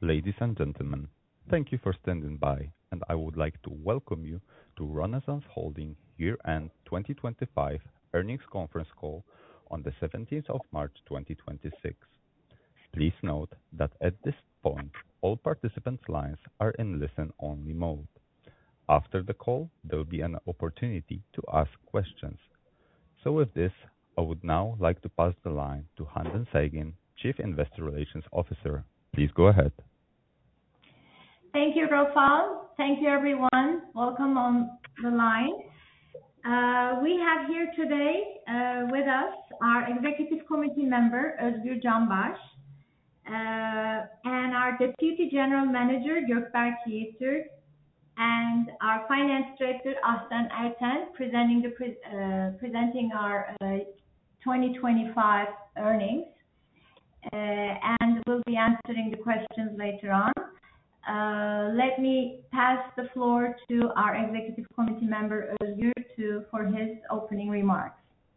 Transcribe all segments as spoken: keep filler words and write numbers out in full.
Ladies and gentlemen, thank you for standing by, and I would like to welcome you to Renaissance Holdings Year-End twenty twenty-five Earnings Conference Call on the seventeenth of March twenty twenty-six. Please note that at this point, all participants' lines are in listen-only mode. After the call, there will be an opportunity to ask questions. So with this, I would now like to pass the line to Handan Saygin, Chief Investor Relations Officer. Please go ahead. Thank you, Rofal. Thank you, everyone. Welcome on the line. Uh, we have here today uh, with us our Executive Committee member, Özgür Canbaş, uh, and our Deputy General Manager, Gökberk Yiğittürk, and our Finance Director, Ahsen Erten, presenting, the pre uh, presenting our uh, twenty twenty-five earnings, uh, and we'll be answering the questions later on. Uh, let me pass the floor to our Executive Committee member, Özgür, to, for his opening remarks.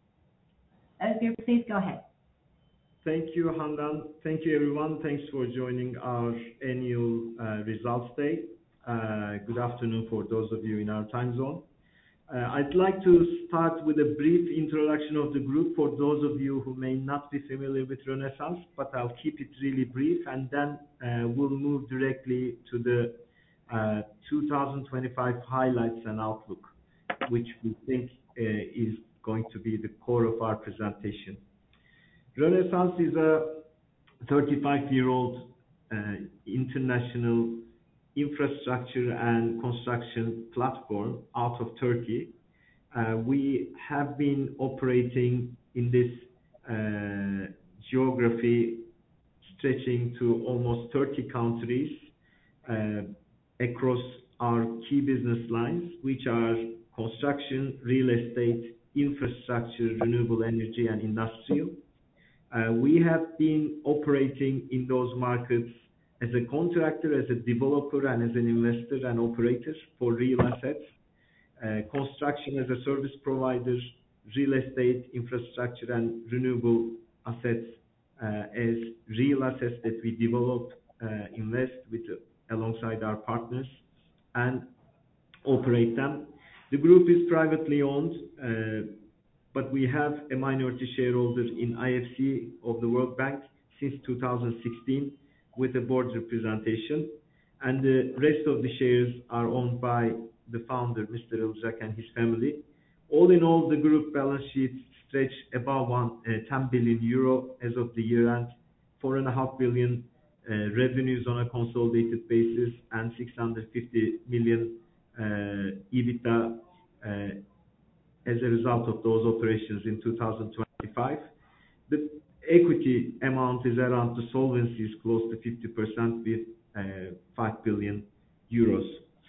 Özgür, please go ahead. Thank you, Handan. Thank you, everyone. Thanks for joining our annual uh, results day. Uh, good afternoon for those of you in our time zone. Uh, I'd like to start with a brief introduction of the group for those of you who may not be familiar with Renaissance, but I'll keep it really brief, and then uh, we'll move directly to the uh, two thousand twenty-five highlights and outlook, which we think uh, is going to be the core of our presentation. Renaissance is a thirty-five-year-old uh, international infrastructure and construction platform out of Turkey. Uh, we have been operating in this uh, geography stretching to almost thirty countries uh, across our key business lines, which are construction, real estate, infrastructure, renewable energy, and industrial. Uh, we have been operating in those markets as a contractor, as a developer, and as an investor and operator for real assets, uh, construction as a service provider, real estate, infrastructure, and renewable assets uh, as real assets that we develop, uh, invest with uh, alongside our partners, and operate them. The group is privately owned, uh, but we have a minority shareholder in I F C of the World Bank since two thousand sixteen. With a board representation, and the rest of the shares are owned by the founder, Mister Ilcak, and his family. All in all, the group balance sheet stretch above one, uh, ten billion euro as of the year end, four point five billion uh, revenues on a consolidated basis, and six hundred fifty million uh, EBITDA uh, as a result of those operations in two thousand twenty-five. The equity amount is around, the solvency is close to fifty percent with uh, five billion euros.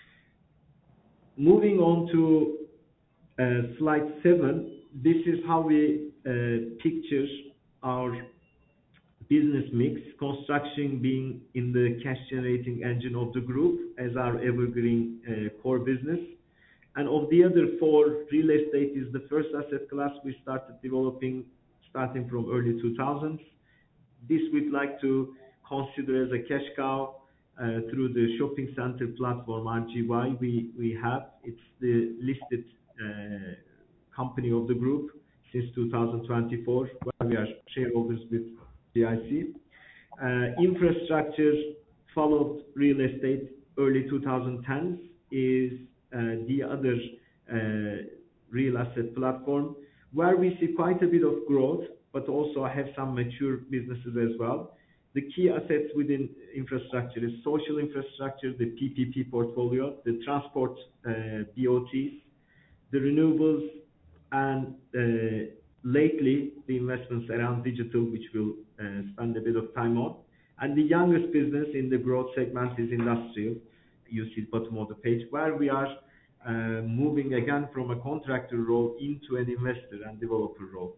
Moving on to uh, slide seven, this is how we uh, picture our business mix, construction being in the cash generating engine of the group as our evergreen uh, core business. And of the other four, real estate is the first asset class we started developing starting from early two thousands. This we'd like to consider as a cash cow uh, through the shopping center platform R G Y we, we have. It's the listed uh, company of the group since two thousand twenty-four, where we are shareholders with G I C. Uh, infrastructure followed real estate early twenty tens, is uh, the other uh, real asset platform, where we see quite a bit of growth, but also have some mature businesses as well. The key assets within infrastructure is social infrastructure, the P P P portfolio, the transport uh, B O Ts, the renewables, and uh, lately the investments around digital, which we'll uh, spend a bit of time on. And the youngest business in the growth segment is industrial. You see the bottom of the page, where we are Uh, moving again from a contractor role into an investor and developer role.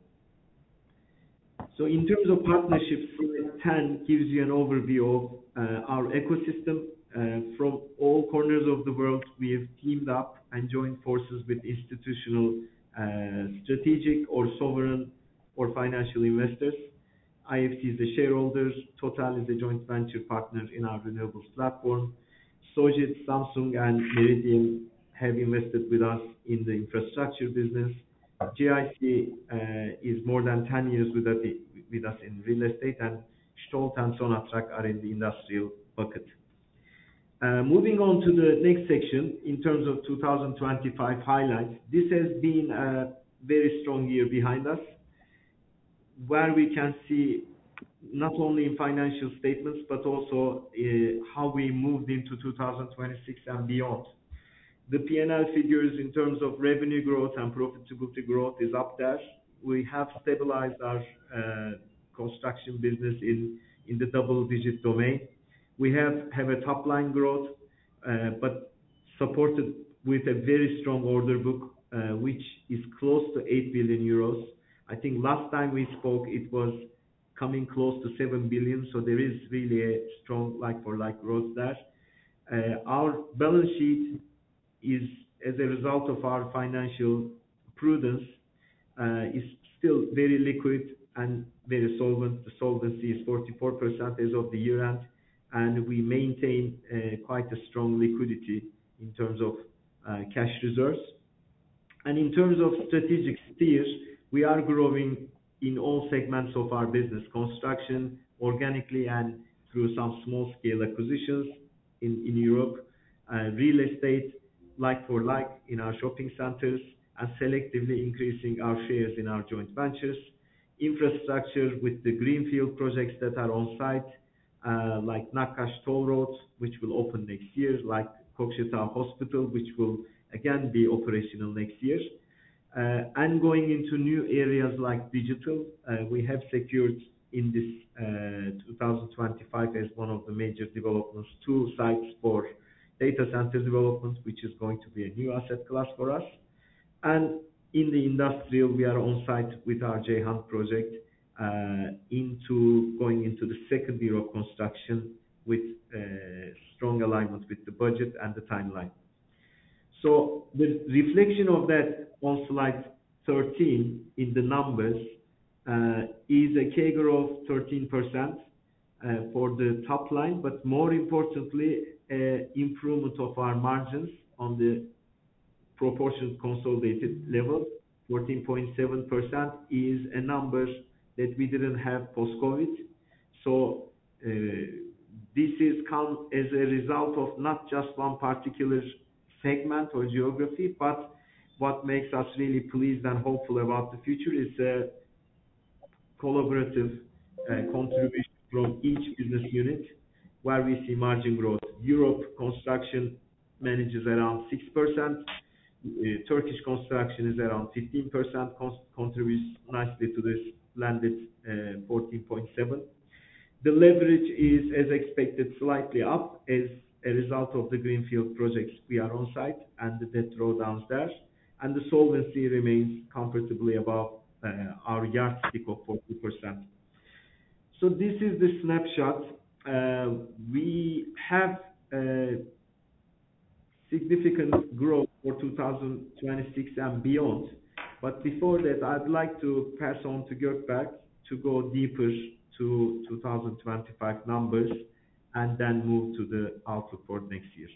So in terms of partnerships, slide ten gives you an overview of uh, our ecosystem. Uh, from all corners of the world, we have teamed up and joined forces with institutional, uh, strategic or sovereign or financial investors. I F C is a shareholder. Total is a joint venture partner in our renewables platform. Sojitz, Samsung, and Meridian have invested with us in the infrastructure business. G I C uh, is more than ten years with us, with us in real estate, and Stolt and Sonatrach are in the industrial bucket. Uh, moving on to the next section, in terms of two thousand twenty-five highlights, this has been a very strong year behind us, where we can see not only in financial statements, but also uh, how we moved into two thousand twenty-six and beyond. The P and L figures in terms of revenue growth and profitability growth is up there. We have stabilized our uh, construction business in, in the double-digit domain. We have, have a top-line growth, uh, but supported with a very strong order book, uh, which is close to eight billion euros. I think last time we spoke, it was coming close to seven billion, so there is really a strong like-for-like growth there. Uh, our balance sheet is, as a result of our financial prudence, uh, is still very liquid and very solvent. The solvency is forty-four percent as of the year end, and we maintain uh, quite a strong liquidity in terms of uh, cash reserves. And in terms of strategic steers, we are growing in all segments of our business: construction, organically, and through some small-scale acquisitions in, in Europe, uh, real estate, like for like in our shopping centers, and selectively increasing our shares in our joint ventures. Infrastructure with the greenfield projects that are on site, uh, like Nakkash Toll Road, which will open next year, like Kokshetau Hospital, which will again be operational next year. Uh, and going into new areas like digital, uh, we have secured in this uh, two thousand twenty-five as one of the major developments two sites for data center development, which is going to be a new asset class for us. And in the industrial, we are on site with our Ceyhan project, uh, into going into the second year of construction with uh, strong alignment with the budget and the timeline. So the reflection of that on slide thirteen in the numbers uh, is a C A G R of thirteen percent uh, for the top line, but more importantly, uh, improvement of our margins on the proportion consolidated level. fourteen point seven percent is a number that we didn't have post-COVID. So uh, this is come as a result of not just one particular segment or geography, but what makes us really pleased and hopeful about the future is a collaborative uh, contribution from each business unit, where we see margin growth. Europe construction manages around six percent. Uh, Turkish construction is around fifteen percent, con- contributes nicely to this landed uh, fourteen point seven. The leverage is, as expected, slightly up as a result of the greenfield projects we are on site and the debt drawdowns there. And the solvency remains comfortably above uh, our yardstick of forty percent. So this is the snapshot. Uh, we have uh, significant growth for two thousand twenty-six and beyond. But before that, I'd like to pass on to Gökberk to go deeper to two thousand twenty-five numbers and then move to the outlook for next year.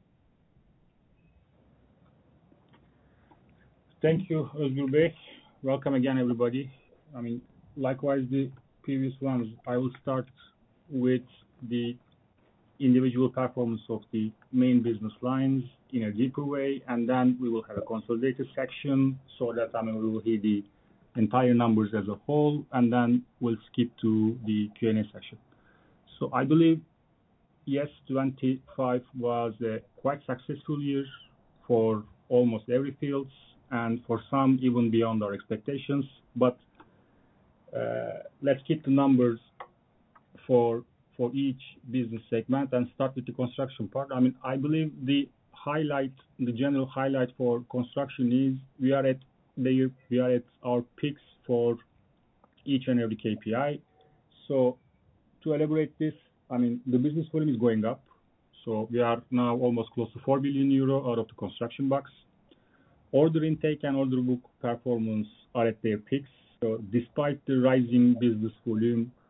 Thank you, Özgür Bey. Welcome again, everybody. I mean, likewise, the previous ones, I will start with the individual performance of the main business lines in a deeper way, and then we will have a consolidated section so that I mean we will hear the entire numbers as a whole, and then we'll skip to the Q and A section. So I believe, yes, twenty-five was a quite successful year for almost every field, and for some even beyond our expectations. But uh, let's keep the numbers for for each business segment and start with the construction part. I mean, I believe the highlight, the general highlight for construction is we are at the we are at our peaks for each and every K P I. So to elaborate this, I mean, the business volume is going up. So we are now almost close to four billion euro out of the construction box. Order intake and order book performance are at their peaks. So despite the rising business volume,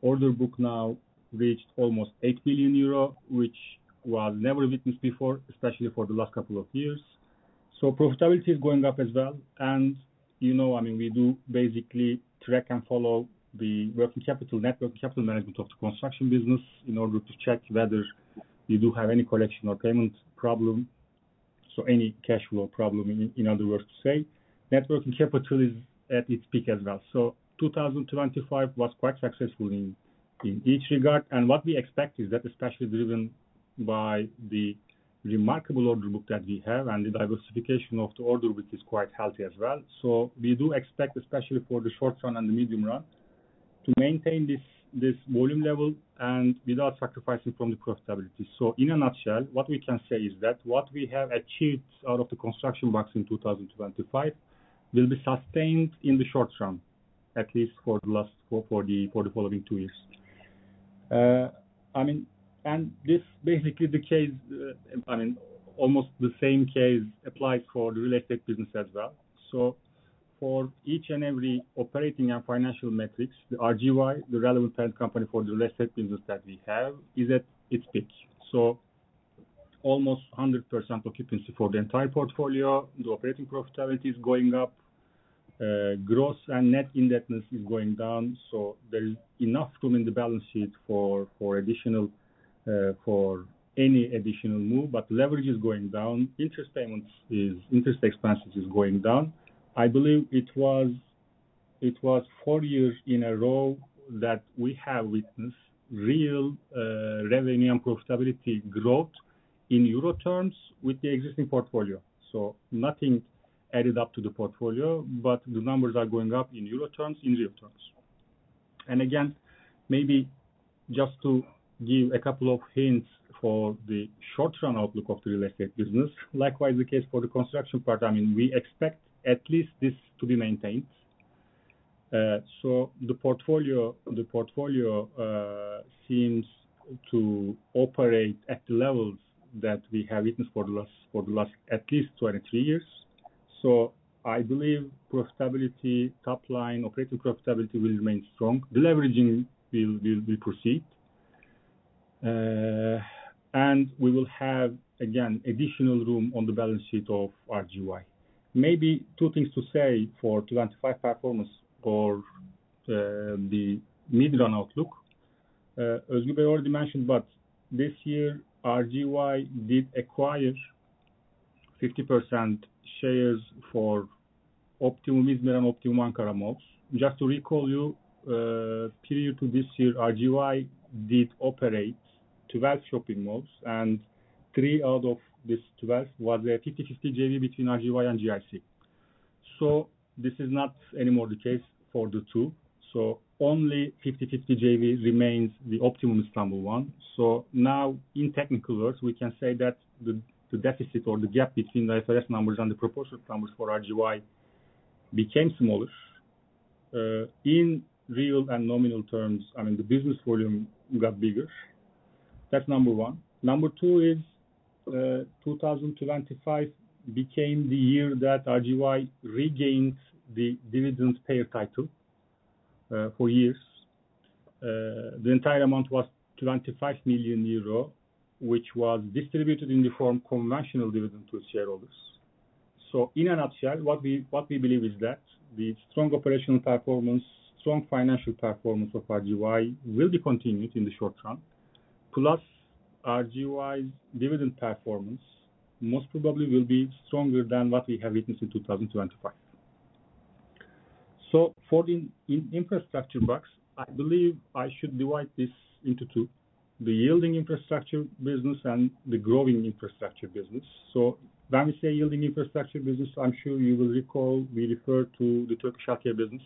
order book now reached almost eight billion euro, which was never witnessed before, especially for the last couple of years. So profitability is going up as well. And, you know, I mean, we do basically track and follow the working capital, net working capital management of the construction business in order to check whether you do have any collection or payment problem, so any cash flow problem, in, in other words to say. Net working capital is at its peak as well. So two thousand twenty-five was quite successful in, in each regard. And what we expect is that, especially driven by the remarkable order book that we have, and the diversification of the order book is quite healthy as well. So we do expect, especially for the short run and the medium run, to maintain this this volume level and without sacrificing from the profitability. So in a nutshell, what we can say is that what we have achieved out of the construction box in two thousand twenty-five will be sustained in the short run, at least for the last for, for the for the following two years. Uh, I mean, and this basically the case. Uh, I mean, almost the same case applies for the real estate business as well. So for each and every operating and financial metrics, the R G Y, the relevant parent company for the real estate business that we have, is at its peak. So almost one hundred percent occupancy for the entire portfolio. The operating profitability is going up. Uh, gross and net indebtedness is going down. So there is enough room in the balance sheet for for additional uh, for any additional move. But leverage is going down. Interest payments is interest expenses is going down. I believe it was it was four years in a row that we have witnessed real uh, revenue and profitability growth in euro terms with the existing portfolio. So nothing added up to the portfolio, but the numbers are going up in euro terms, in real terms. And again, maybe just to give a couple of hints for the short-run outlook of the real estate business, likewise the case for the construction part. I mean, we expect at least this to be maintained. Uh, so the portfolio, the portfolio uh, seems to operate at the levels that we have witnessed for the last, for the last at least twenty-three years. So I believe profitability, top line, operating profitability will remain strong. The leveraging will will, will proceed, uh, and we will have again additional room on the balance sheet of R G Y. Maybe two things to say for twenty-five performance or uh, the mid-run outlook. Uh, Özgür Bey already mentioned, but this year R G Y did acquire fifty percent shares for Optimum İzmir and Optimum Ankara malls. Just to recall you, uh, prior to this year, R G Y did operate twelve shopping malls, and three out of this twelve was a fifty fifty J V between R G Y and G I C. So this is not anymore the case for the two. So only fifty fifty J V remains the Optimum Istanbul one. So now, in technical words, we can say that the, the deficit or the gap between the I F R S numbers and the proportionate numbers for R G Y became smaller. Uh, in real and nominal terms, I mean, the business volume got bigger. That's number one. Number two is uh, two thousand twenty-five became the year that R G Y regained the dividend payer title uh, for years. Uh, the entire amount was twenty-five million euro, which was distributed in the form of conventional dividend to shareholders. So in a nutshell, what we what we believe is that the strong operational performance, strong financial performance of R G Y will be continued in the short run. Plus, R G Y's dividend performance most probably will be stronger than what we have witnessed in two thousand twenty-five. So for the in infrastructure box, I believe I should divide this into two: the yielding infrastructure business and the growing infrastructure business. So when we say yielding infrastructure business, I'm sure you will recall we refer to the Turkish healthcare business.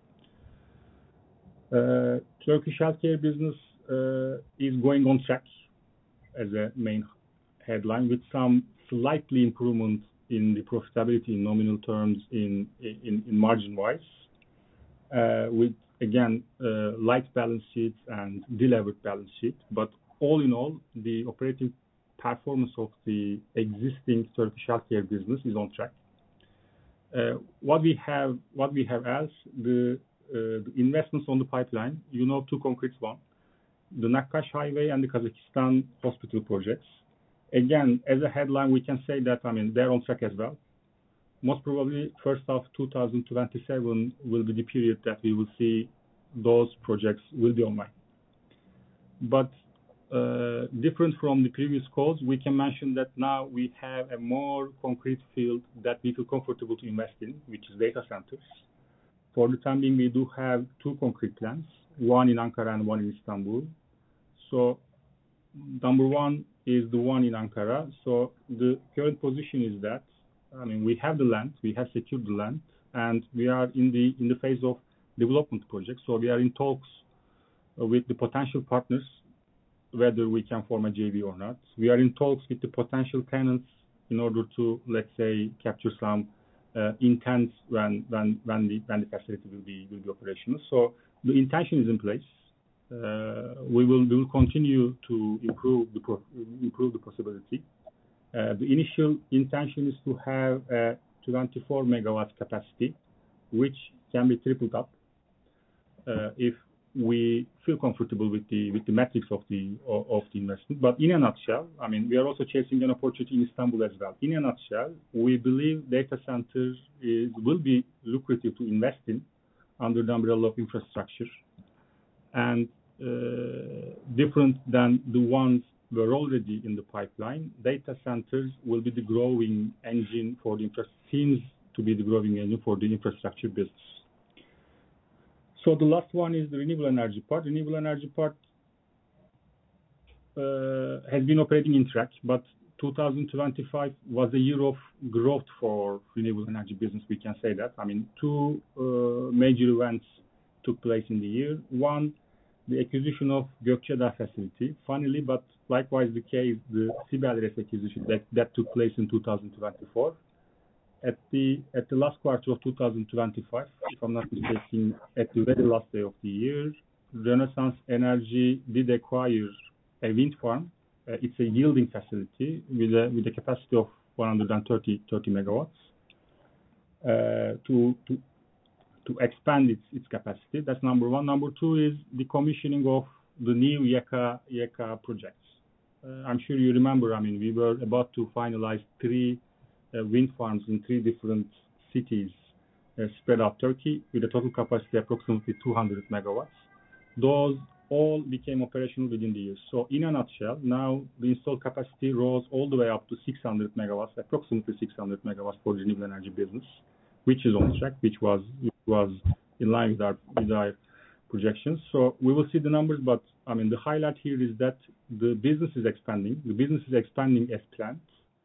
Uh, Turkish healthcare business uh, is going on track as a main headline, with some slightly improvement in the profitability in nominal terms in in, in margin wise, uh, with again uh, light balance sheets and delevered balance sheet. But all in all, the operating performance of the existing Turkish healthcare business is on track. Uh, what we have, what we have as the the investments on the pipeline, you know, two concrete ones, the Nakkash Highway and the Kazakhstan hospital projects. Again, as a headline, we can say that, I mean, they're on track as well. Most probably, first half two thousand twenty-seven will be the period that we will see those projects will be online. But uh, different from the previous calls, we can mention that now we have a more concrete field that we feel comfortable to invest in, which is data centers. For the time being, we do have two concrete plans, one in Ankara and one in Istanbul. So number one is the one in Ankara. So the current position is that, I mean, we have the land, we have secured the land, and we are in the in the phase of development project. So we are in talks with the potential partners, whether we can form a J V or not. We are in talks with the potential tenants in order to, let's say, capture some uh, intent when when when the when the facility will be will be operational. So the intention is in place. Uh, we will we will continue to improve the pro improve the possibility. Uh, the initial intention is to have a twenty-four megawatt capacity, which can be tripled up uh, if we feel comfortable with the with the metrics of the of, of the investment. But in a nutshell, I mean, we are also chasing an opportunity in Istanbul as well. In a nutshell, we believe data centers is will be lucrative to invest in under the umbrella of infrastructure, and uh, different than the ones were already in the pipeline. Data centers will be the growing engine for the infra seems to be the growing engine for the infrastructure business. So the last one is the renewable energy part. Renewable energy part uh, has been operating in track, but two thousand twenty-five was a year of growth for renewable energy business. We can say that. I mean, two uh, major events took place in the year. One, the acquisition of Gökçeada facility. Finally, but likewise the case, the Sibelres acquisition that, that took place in two thousand twenty-four. At the at the last quarter of two thousand twenty-five, if I'm not mistaken, at the very last day of the year, Renaissance Energy did acquire a wind farm. Uh, it's a yielding facility with a with a capacity of one hundred thirty megawatts uh, to to to expand its its capacity. That's number one. Number two is the commissioning of the new Yeka Yeka projects. Uh, I'm sure you remember. I mean, we were about to finalize three Uh, wind farms in three different cities uh, spread out Turkey with a total capacity approximately two hundred megawatts. Those all became operational within the year. So in a nutshell, now the installed capacity rose all the way up to six hundred megawatts, approximately six hundred megawatts for the renewable energy business, which is on track, which was which was in line with our with our projections. So we will see the numbers, but I mean the highlight here is that the business is expanding. The business is expanding as planned.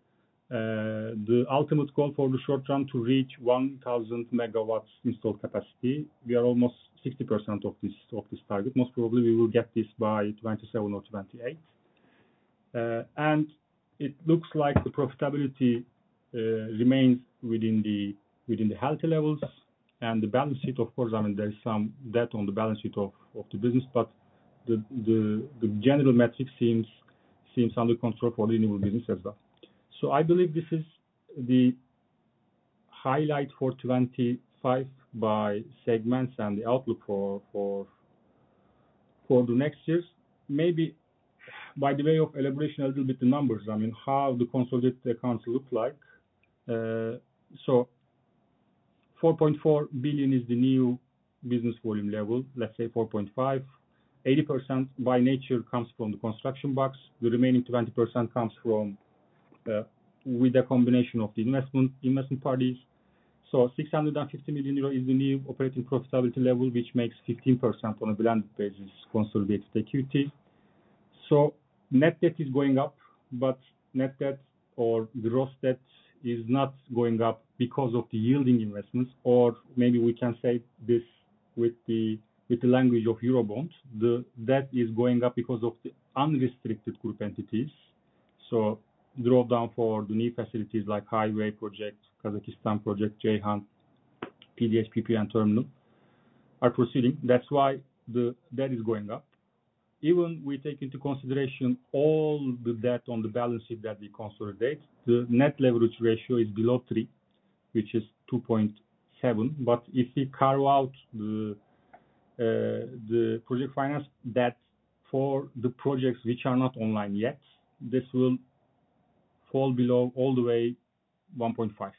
Uh, the ultimate goal for the short run to reach one thousand megawatts installed capacity. We are almost sixty percent of this of this target. Most probably we will get this by twenty-seven or twenty-eight. Uh, and it looks like the profitability uh, remains within the within the healthy levels. And the balance sheet, of course, I mean there is some debt on the balance sheet of, of the business, but the the the general metric seems seems under control for the renewable business as well. So I believe this is the highlight for twenty-five by segments and the outlook for for for the next years. Maybe by the way of elaboration a little bit the numbers. I mean how the consolidated accounts look like. Uh, so four point four billion is the new business volume level. Let's say four point five. eighty percent by nature comes from the construction box. The remaining twenty percent comes from Uh, with a combination of the investment investment parties. So six hundred fifty million euro is the new operating profitability level, which makes fifteen percent on a blended basis consolidated equity. So net debt is going up, but net debt or gross debt is not going up because of the yielding investments, or maybe we can say this with the with the language of Eurobond. The debt is going up because of the unrestricted group entities. So drawdown for the new facilities like highway project, Kazakhstan project, Ceyhan, P D H, P P, and terminal are proceeding. That's why the debt is going up. Even we take into consideration all the debt on the balance sheet that we consolidate, the net leverage ratio is below three, which is two point seven. But if we carve out the the project finance, that for the projects which are not online yet, this will fall below all the way one point five.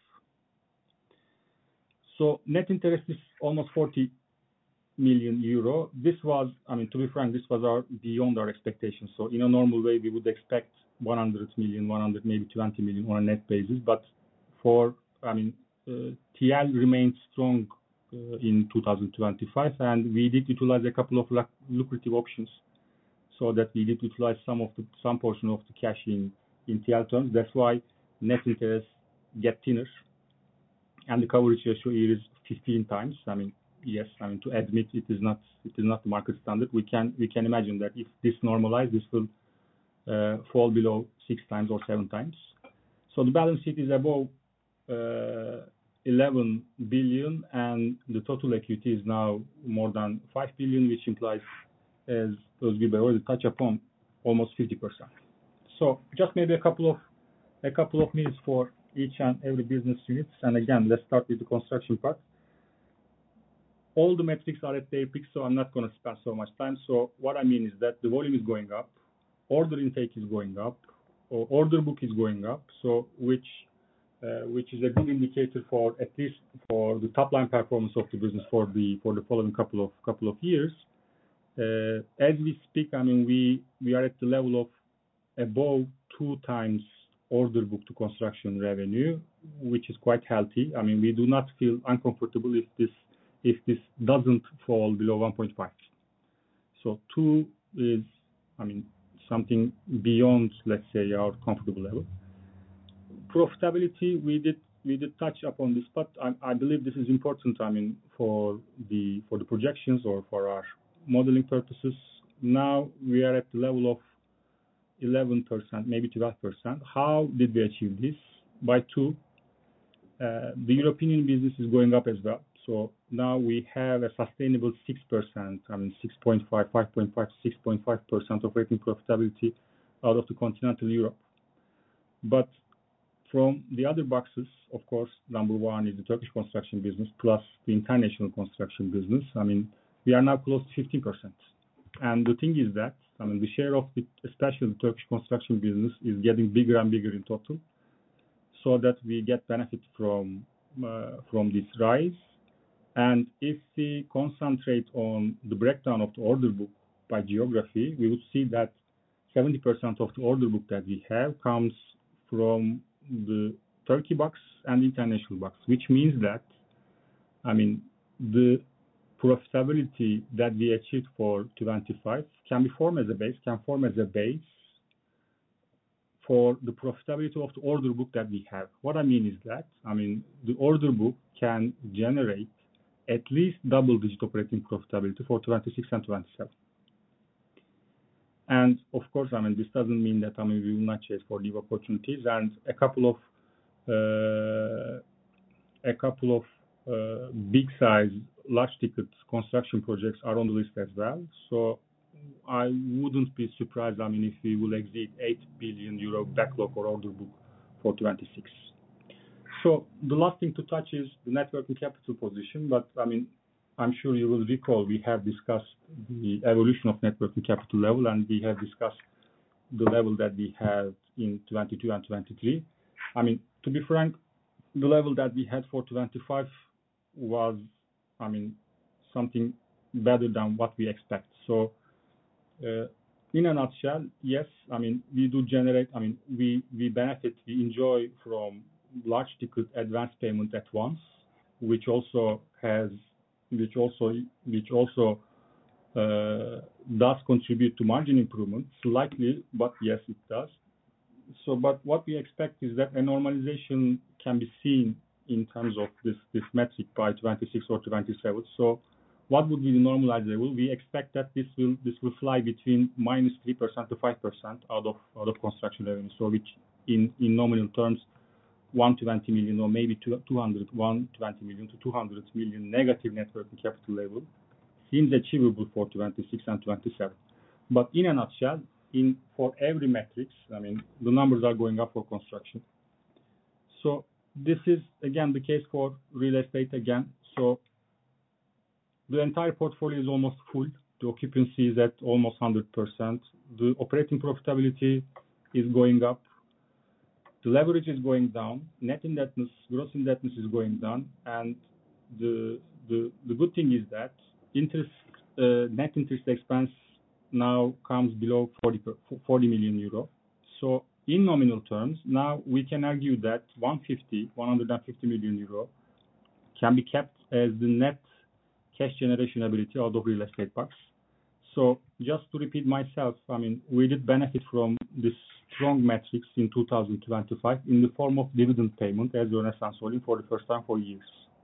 So net interest is almost forty million euro. This was, I mean, to be frank, this was our beyond our expectations. So in a normal way, we would expect one hundred million, one hundred, maybe twenty million on a net basis. But for, I mean, uh, T L remained strong uh, in two thousand twenty-five, and we did utilize a couple of lucrative options, so that we did utilize some of the some portion of the cash in in T L terms. That's why net interest get thinner, and the coverage ratio here is fifteen times. I mean, yes, I mean, to admit it is not it is not the market standard. We can we can imagine that if this normalizes, this will uh, fall below six times or seven times. So the balance sheet is above uh, eleven billion, and the total equity is now more than five billion, which implies, as Özgür Bey already touched upon, almost fifty percent. So just maybe a couple of a couple of minutes for each and every business unit. And again, let's start with the construction part. All the metrics are at their peak, so I'm not going to spend so much time. So what I mean is that the volume is going up, order intake is going up, or order book is going up. So which uh, which is a good indicator for at least for the top line performance of the business for the for the following couple of couple of years. Uh, as we speak, I mean, we we are at the level of above two times order book to construction revenue, which is quite healthy. I mean, we do not feel uncomfortable if this if this doesn't fall below one point five. So two is, I mean, something beyond, let's say, our comfortable level. Profitability, we did we did touch upon this, but I, I believe this is important. I mean, for the for the projections or for our modeling purposes. Now we are at the level of eleven percent, maybe twelve percent. How did we achieve this? By two. Uh, the European business is going up as well. So now we have a sustainable six percent, I mean six point five, five point five, six point five percent operating profitability out of the continental Europe. But from the other boxes, of course, number one is the Turkish construction business plus the international construction business. I mean, we are now close to fifteen percent. And the thing is that, I mean, the share of the, especially the Turkish construction business is getting bigger and bigger in total, so that we get benefit from uh, from this rise. And if we concentrate on the breakdown of the order book by geography, we would see that seventy percent of the order book that we have comes from the Turkey box and international box, which means that, I mean, the profitability that we achieved for twenty-five can be formed as a base, can form as a base for the profitability of the order book that we have. What I mean is that, I mean, the order book can generate at least double-digit operating profitability for twenty-six and twenty-seven. And of course, I mean, this doesn't mean that, I mean, we will not chase for new opportunities. And a couple of uh, a couple of uh, big size, large ticket construction projects are on the list as well. So I wouldn't be surprised, I mean, if we will exceed eight billion euro backlog or order book for twenty-six. So the last thing to touch is the net working capital position. But I mean, I'm sure you will recall we have discussed the evolution of net working capital level, and we have discussed the level that we had in twenty-two and twenty-three. I mean, to be frank, the level that we had for twenty-five was, I mean, something better than what we expect. So, uh, in a nutshell, yes, I mean, we do generate, I mean, we, we benefit, we enjoy from large ticket advance payment at once, which also has, which also, which also uh, does contribute to margin improvement slightly, but yes, it does. So, but what we expect is that a normalization can be seen in terms of this, this metric by twenty-six or twenty-seven. So what would be the normalized level? We expect that this will this will fly between minus three percent to five percent out of out of construction revenue. So which in, in nominal terms, one hundred twenty million or maybe two hundred, one hundred twenty million to two hundred million negative net working capital level seems achievable for twenty-six and twenty-seven. But in a nutshell, in for every metrics, I mean, the numbers are going up for construction. So this is again the case for real estate again. So the entire portfolio is almost full. The occupancy is at almost one hundred percent. The operating profitability is going up. The leverage is going down. Net indebtedness, gross indebtedness is going down. And the the the good thing is that interest uh, net interest expense now comes below forty million euro. So in nominal terms, now we can argue that one hundred fifty million euro can be kept as the net cash generation ability out of real estate parks. So just to repeat myself, I mean, we did benefit from this strong metrics in two thousand twenty-five in the form of dividend payment as Rönesans Holding for the first time for years.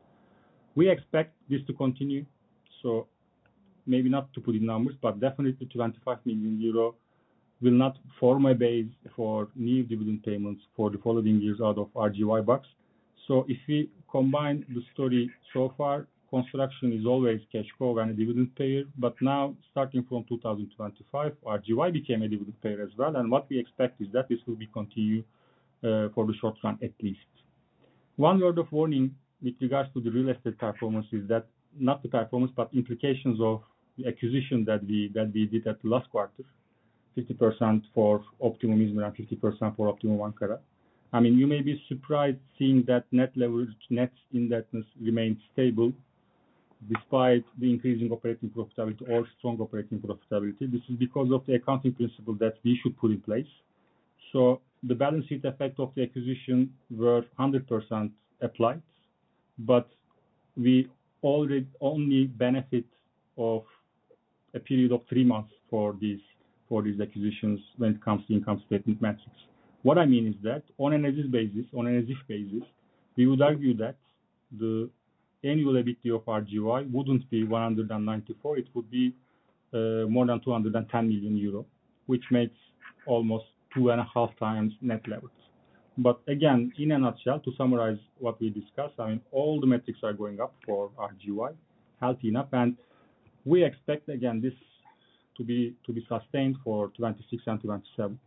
We expect this to continue. So maybe not to put in numbers, but definitely twenty-five million euro will not form a base for new dividend payments for the following years out of R G Y bucks. So if we combine the story so far, construction is always cash cow and a dividend payer, but now starting from two thousand twenty-five, R G Y became a dividend payer as well. And what we expect is that this will be continue uh, for the short run at least. One word of warning with regards to the real estate performance is that not the performance, but implications of the acquisition that we that we did at the last quarter, fifty percent for Optimum Izmir and fifty percent for Optimum Ankara. I mean, you may be surprised seeing that net leverage, net indebtedness remains stable despite the increasing operating profitability or strong operating profitability. This is because of the accounting principle that we should put in place. So the balance sheet effect of the acquisition were one hundred percent applied, but we already only benefit of a period of three months for these for these acquisitions when it comes to income statement metrics. What I mean is that on an as-is basis, on an as-if basis, we would argue that the annual EBITDA of R G Y wouldn't be one hundred ninety-four, it would be uh, more than two hundred ten million euro, which makes almost two and a half times net leverage. But again, in a nutshell, to summarize what we discussed, I mean, all the metrics are going up for R G Y, healthy enough, and we expect again this to be to be sustained for twenty-six and twenty-seven.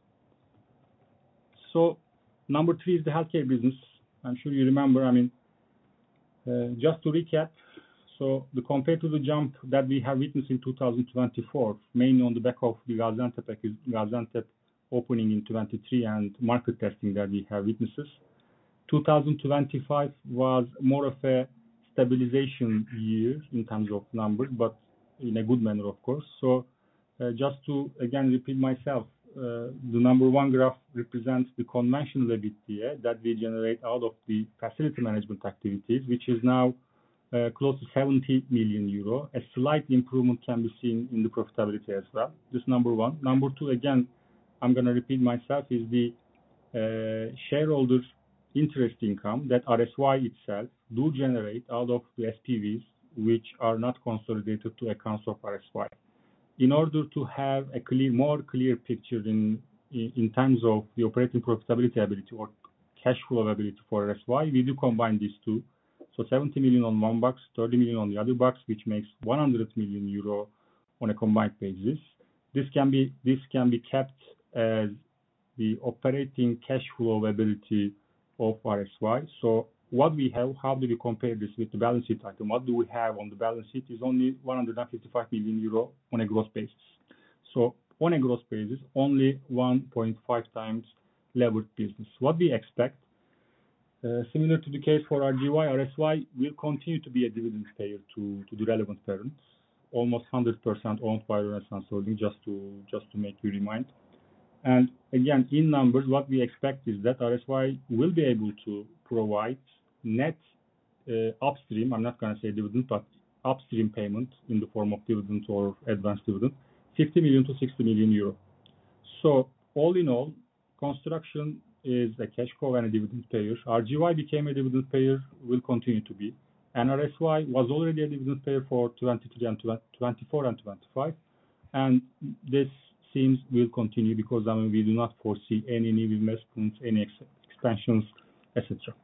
So number three is the healthcare business. I'm sure you remember. I mean, uh, just to recap, so the compared to the jump that we have witnessed in two thousand twenty-four, mainly on the back of the Gaziantep, Gaziantep opening in twenty-three and market testing that we have witnesses, two thousand twenty-five was more of a stabilization year in terms of numbers, but in a good manner, of course. So uh, just to again repeat myself, uh, the number one graph represents the conventional EBITDA that we generate out of the facility management activities, which is now uh, close to seventy million euro. A slight improvement can be seen in the profitability as well. This number one. Number two, again, I'm going to repeat myself, is the uh, shareholders' interest income that R S Y itself do generate out of the S P Vs, which are not consolidated to accounts of R S Y. In order to have a clear, more clear picture in, in in terms of the operating profitability ability or cash flow ability for R S Y, we do combine these two. So seventy million on one box, thirty million on the other box, which makes one hundred million euro on a combined basis. This can be this can be kept as the operating cash flow ability of R S Y. So what we have, how do we compare this with the balance sheet item? What do we have on the balance sheet is only one hundred fifty-five million euro on a gross basis. So on a gross basis, only one point five times levered business. What we expect, uh, similar to the case for R G Y, R S Y will continue to be a dividend payer to, to the relevant parents, almost one hundred percent owned by Rönesans Holding, just to just to make you remind. And again, in numbers, what we expect is that R S Y will be able to provide net uh, upstream, I'm not going to say dividend, but upstream payment in the form of dividend or advanced dividend, fifty million to sixty million euro. So all in all, construction is a cash cow and a dividend payer. R G Y became a dividend payer, will continue to be. And R S Y was already a dividend payer for twenty-three and twenty-four and twenty-five. And this seems will continue because I mean, we do not foresee any new investments, any ex expansions, et cetera.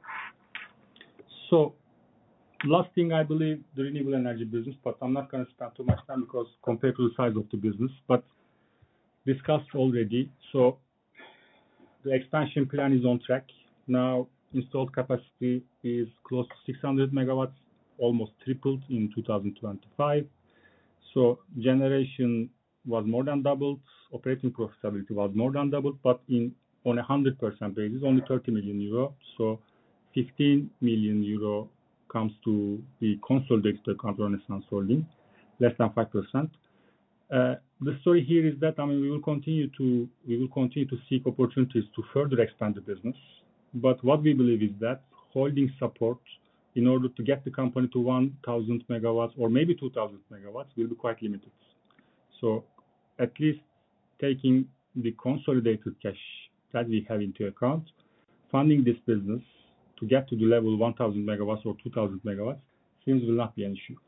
So last thing, I believe, the renewable energy business, but I'm not going to spend too much time because compared to the size of the business, but discussed already. So the expansion plan is on track. Now installed capacity is close to six hundred megawatts almost tripled in two thousand twenty-five. So generation was more than doubled, operating profitability was more than doubled, but in on a one hundred percent basis, only thirty million euro. So fifteen million euro comes to the consolidated account Renaissance Holding, less than five percent. Uh, the story here is that, I mean, we will continue to we will continue to seek opportunities to further expand the business. But what we believe is that holding support in order to get the company to one thousand megawatts or maybe two thousand megawatts will be quite limited. So at least taking the consolidated cash that we have into account, funding this business to get to the level one thousand megawatts or two thousand megawatts seems will not be an issue.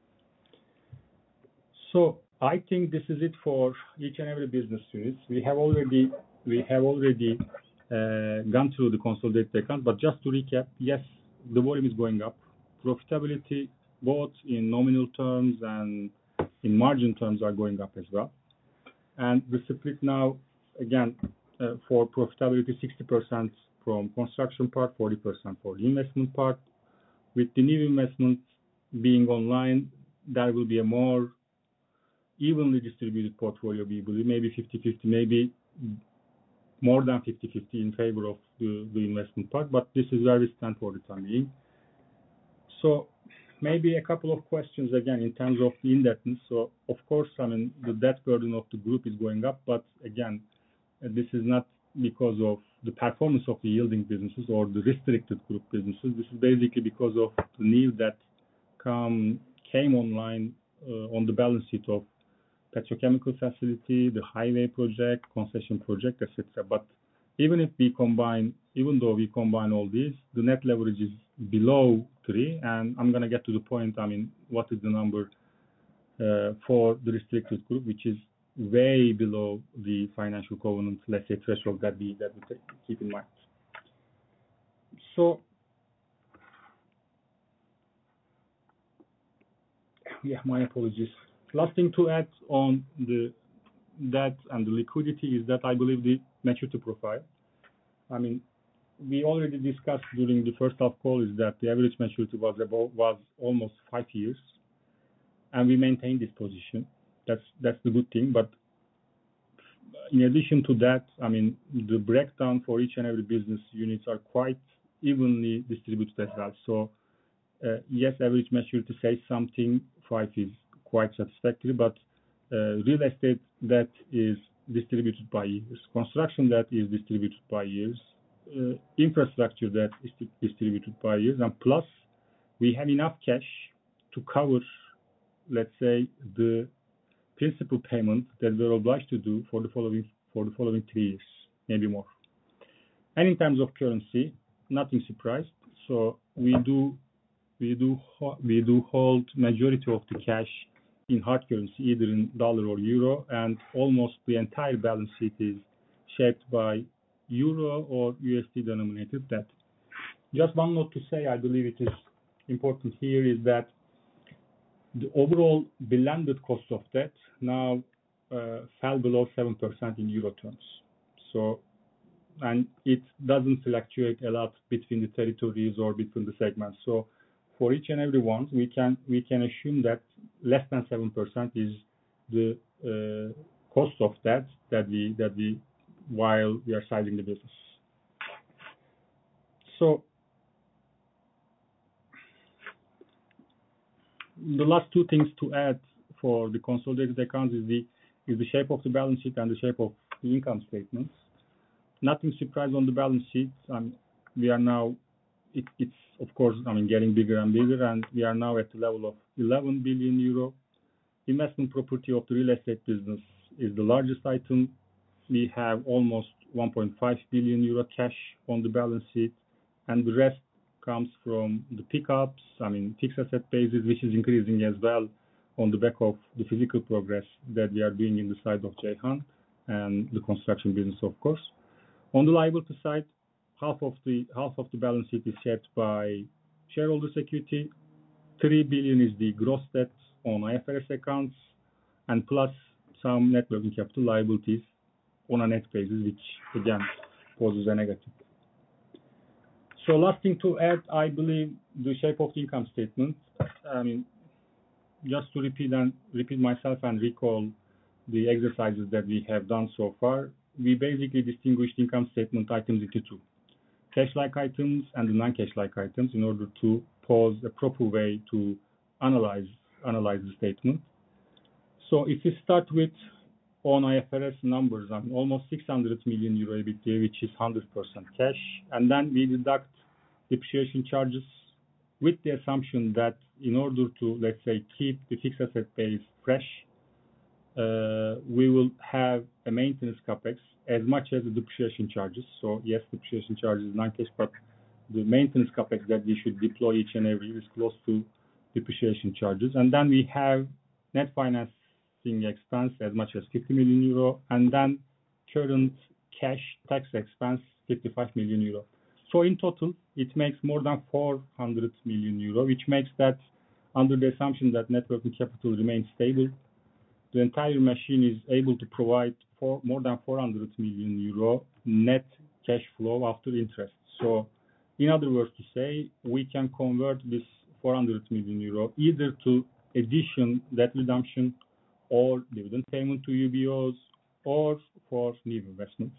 So I think this is it for each and every business unit. We have already we have already uh, gone through the consolidated account, but just to recap, yes, the volume is going up. Profitability, both in nominal terms and in margin terms, are going up as well. And the split now, again, uh, for profitability, sixty percent from construction part, forty percent for the investment part. With the new investments being online, there will be a more evenly distributed portfolio, we believe, maybe fifty fifty, maybe more than fifty fifty in favor of the, the investment part, but this is where we stand for the time being. So maybe a couple of questions again in terms of the indebtedness. So of course, I mean, the debt burden of the group is going up, but again, this is not because of the performance of the yielding businesses or the restricted group businesses. This is basically because of the need that come, came online uh, on the balance sheet of petrochemical facility, the highway project, concession project, et cetera. But even if we combine, even though we combine all these, the net leverage is below three, and I'm going to get to the point, I mean, what is the number uh, for the restricted group, which is way below the financial covenant, let's say, threshold that we, that we keep in mind. So, yeah, my apologies. Last thing to add on the debt and the liquidity is that I believe the maturity profile. I mean, we already discussed during the first half call is that the average maturity was about was almost five years, and we maintain this position. That's that's the good thing. But in addition to that, I mean, the breakdown for each and every business units are quite evenly distributed as well. So uh, yes, average maturity says something. Five is quite satisfactory, but uh, real estate debt is distributed by years. Construction debt is distributed by years. Uh, infrastructure debt is distributed by years. And plus, we have enough cash to cover, let's say, the principal payment that we're obliged to do for the following for the following three years, maybe more. And in terms of currency, nothing surprised. So we do we do we do hold majority of the cash in hard currency, either in dollar or euro, and almost the entire balance sheet is shaped by euro or U S D denominated debt. Just one note to say, I believe it is important here, is that the overall blended cost of debt now uh, fell below seven percent in euro terms. So, and it doesn't fluctuate a lot between the territories or between the segments. So, for each and every one, we can we can assume that less than seven percent is the uh, cost of debt that we that we while we are sizing the business. So the last two things to add for the consolidated accounts is the is the shape of the balance sheet and the shape of the income statements. Nothing surprising on the balance sheet. Um, we are now it, it's of course I mean getting bigger and bigger, and we are now at the level of eleven billion euro. Investment property of the real estate business is the largest item. We have almost one point five billion euro cash on the balance sheet, and the rest comes from the pickups, I mean, fixed asset basis, which is increasing as well on the back of the physical progress that we are doing in the side of Ceyhan and the construction business, of course. On the liability side, half of the half of the balance sheet is shaped by shareholders' equity. three billion is the gross debt on I F R S accounts, and plus some net working capital liabilities on a net basis, which again poses a negative. So last thing to add, I believe the shape of the income statement. I mean, just to repeat and repeat myself and recall the exercises that we have done so far, we basically distinguished income statement items into two: cash-like items and the non-cash-like items, in order to pose a proper way to analyze analyze the statement. So if we start with on I F R S numbers, I mean, almost six hundred million euro EBITDA, which is one hundred percent cash, and then we deduct depreciation charges with the assumption that in order to, let's say, keep the fixed asset base fresh, uh, we will have a maintenance capex as much as the depreciation charges. So yes, depreciation charges is non-cash, but the maintenance capex that we should deploy each and every year is close to depreciation charges. And then we have net financing expense as much as fifty million euro, and then current cash tax expense fifty-five million euro. So in total, it makes more than four hundred million euro, which makes that, under the assumption that net working capital remains stable, the entire machine is able to provide for more than four hundred million euro net cash flow after interest. So in other words to say, we can convert this four hundred million euro either to addition, debt redemption, or dividend payment to U B Os, or for new investments.